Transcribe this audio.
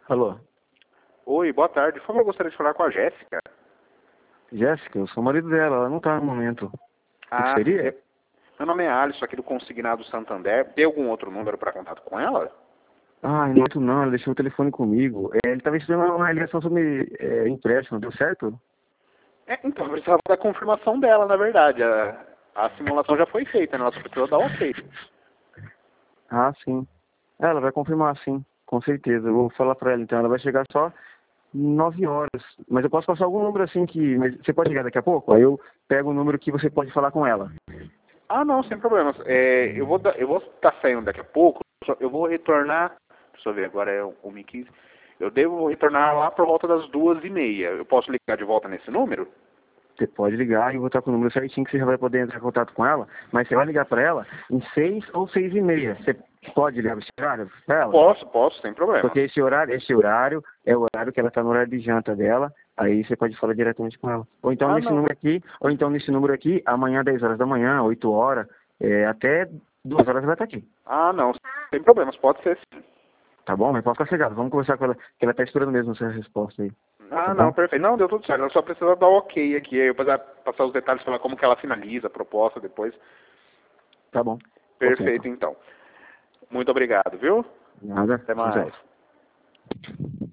Alô? Oi, boa tarde. Por favor, eu gostaria de falar com a Jéssica. Jéssica, eu sou o marido dela, ela não tá no momento. O que Ah, sim. seria? Meu nome é Alisson, aqui do Consignado Santander. Tem algum outro número para contato com ela? Ah, não, ela deixou o telefone comigo. Ele estava estudando uma ligação sobre empréstimo, deu certo? Então, eu precisava da confirmação dela, na verdade. A simulação já foi feita, né? Ela só precisa dar ok. Ah, sim. Ela vai confirmar, sim, com certeza. Eu vou falar pra ela, então. Ela vai chegar só 9 horas. Mas eu posso passar algum número assim que... Mas você pode ligar daqui a pouco? Aí eu pego o número que você pode falar com ela. Ah, não, sem problemas. Eu vou estar saindo daqui a pouco. Eu vou retornar. Deixa eu ver, agora é 1h15. Eu devo retornar lá por volta das 2h30. Eu posso ligar de volta nesse número? Você pode ligar e eu vou estar com o número certinho que você já vai poder entrar em contato com ela. Mas você vai ligar para ela em 6 ou 6h30. Você pode ligar esse horário para ela? Posso, sem problemas. Porque esse horário é o horário que ela está no horário de janta dela. Aí você pode falar diretamente com ela. Ou então Ah, nesse não. número aqui, amanhã 10 horas da manhã, 8 horas, até 2 horas ela vai estar aqui. Ah, não, sem problemas. Pode ser sim. Tá bom? Mas pode ficar chegado. Vamos conversar com ela, que ela está esperando mesmo essa resposta aí. Tá Ah, não, bom? perfeito. Não, deu tudo certo. Ela só precisa dar ok aqui. Aí eu vou passar os detalhes para como que ela finaliza a proposta depois. Tá bom. Ok, então. Perfeito, então. Muito obrigado, viu? Nada. Até Tchau, mais. tchau.